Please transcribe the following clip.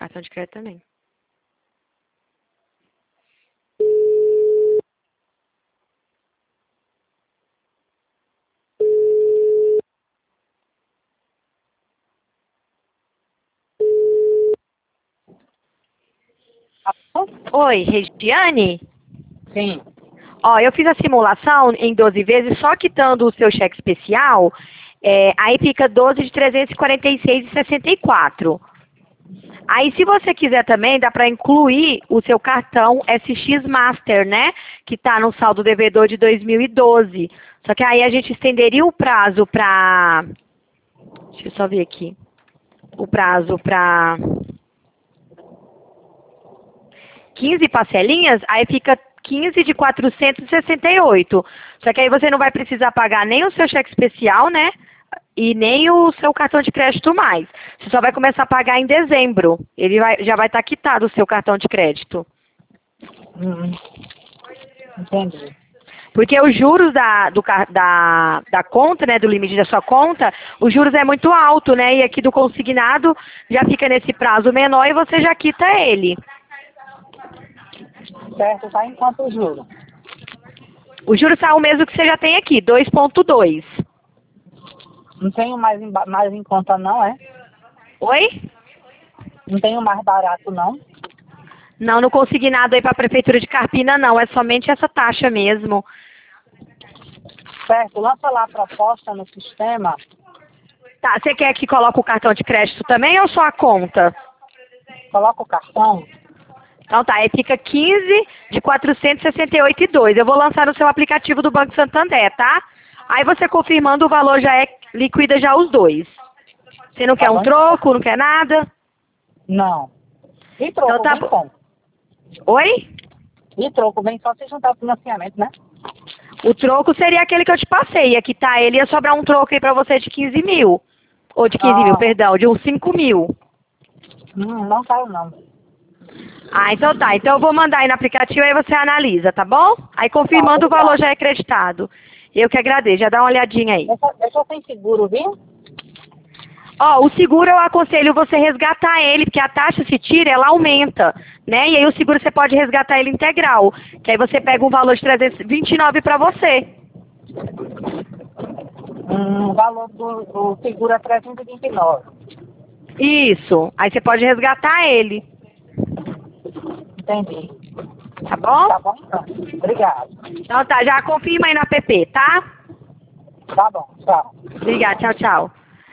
cartão de crédito também. Oi, Regiane? Sim. Ó, eu fiz a simulação em 12 vezes, só quitando o seu cheque especial, aí fica 12 de 346,64. Aí, se você quiser também, dá para incluir o seu cartão SX Master, né? Que está no saldo devedor de 2012. Só que aí a gente estenderia o prazo para... Deixa eu só ver aqui. O prazo para 15 parcelinhas, aí fica 15 de 468. Só que aí você não vai precisar pagar nem o seu cheque especial, né? E nem o seu cartão de crédito mais. Você só vai começar a pagar em dezembro. Já vai estar quitado o seu cartão de crédito. Entendi. Porque os juros da conta, né, do limite da sua conta, os juros é muito alto, né? E aqui do consignado já fica nesse prazo menor e você já quita ele. Certo, tá em quanto juro? O juros está o mesmo que você já tem aqui, 2,2. Não tenho mais em conta não, é? Oi? Não tenho mais barato não? Não, não consegui nada aí para a Prefeitura de Carpina, não. É somente essa taxa mesmo. Certo, lança lá a proposta no sistema. Tá, você quer que coloque o cartão de crédito também ou só a conta? Coloca o cartão. Então tá, aí fica 15 de 468,2. Eu vou lançar no seu aplicativo do Banco Santander, tá? Aí você confirmando o valor liquida já os dois. Você não quer um bom? troco, não quer nada? Não. E troco Então tá vem bom. como? Oi? E troco vem só se juntar o financiamento, né? O troco seria aquele que eu te passei. Ia quitar ele, ia sobrar um troco aí pra você de 15 mil. Ou de 15 mil, perdão, de uns 5 mil. Não caiu não. Ah, então tá. Então eu vou mandar aí no aplicativo, aí você analisa, tá bom? Aí confirmando o valor já é acreditado. Eu que agradeço. Já dá uma olhadinha aí. Deixa sem seguro, viu? Ó, o seguro eu aconselho você resgatar ele, porque a taxa se tira, ela aumenta, né? E aí o seguro você pode resgatar ele integral, que aí você pega um valor de 329 para você. O valor do seguro é 329. Isso. Aí você pode resgatar ele, Entendi. tá bom? Tá bom então. Obrigado. Então tá, já confirma aí no app, tá? Tá bom, tchau. Obrigada, tchau, tchau.